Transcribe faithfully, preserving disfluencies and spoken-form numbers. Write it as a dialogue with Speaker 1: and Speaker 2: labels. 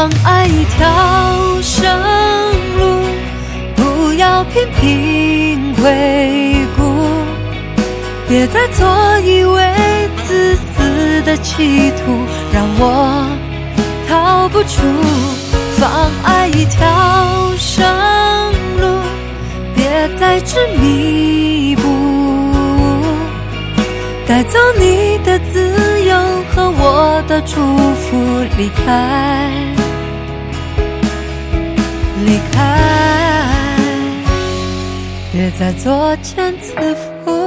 Speaker 1: 妨碍一条生路，不要频频回顾，别再做以为自私的企图，让我逃不出。妨碍一条生路，别再执迷不悟，带走你的自由和我的祝福，离开离开，别再作茧自缚。